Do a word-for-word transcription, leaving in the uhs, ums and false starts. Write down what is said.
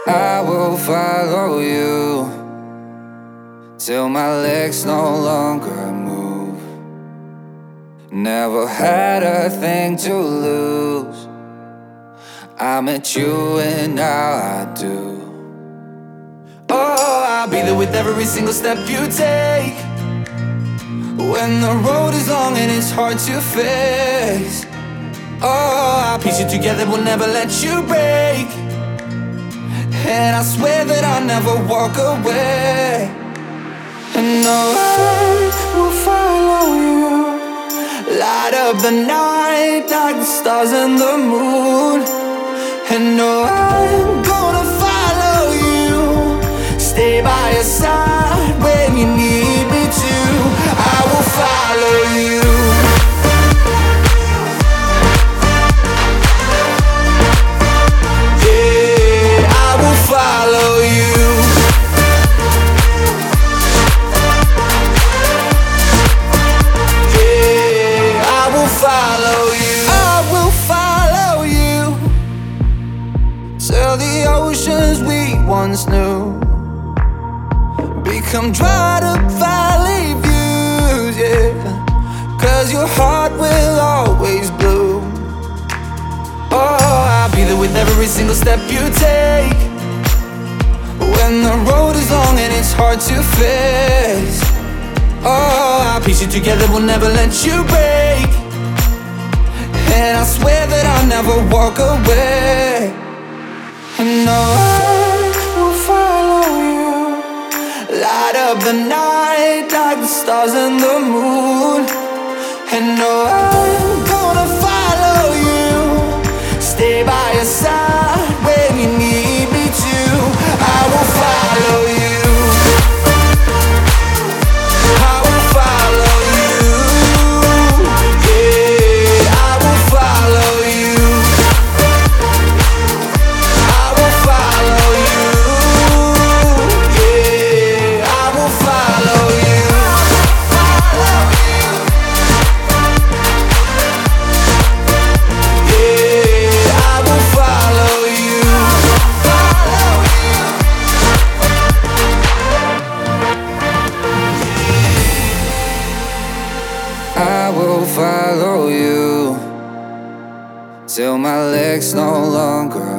I will follow you till my legs no longer move. Never had a thing to lose. I met you and now I do. Oh, I'll be there with every single step you take. When the road is long and it's hard to face. Oh, I'll piece you together, will never let you break. And I swear that I'll never walk away. And no, I will follow you. Light up the night like the stars and the moon. And no, I'm gonna follow you. Stay by your side when you need me to. I will follow you. Follow you. Yeah, I will follow you. I will follow you till the oceans we once knew become dried up valley views, yeah. Cause your heart will always bloom. Oh, I'll be there with every single step you take. When the road is long and it's hard to face. Oh, I'll piece you together, will never let you break. And I swear that I'll never walk away. And no, I will follow you. Light up the night like the stars and the moon. And no, I'm gonna follow you. Stay by your side when you need me to. I will follow you. I will follow you. Yeah, I will follow you. I will follow you. Yeah, I will follow you. Yeah, I will follow you. I will follow you till my legs no longer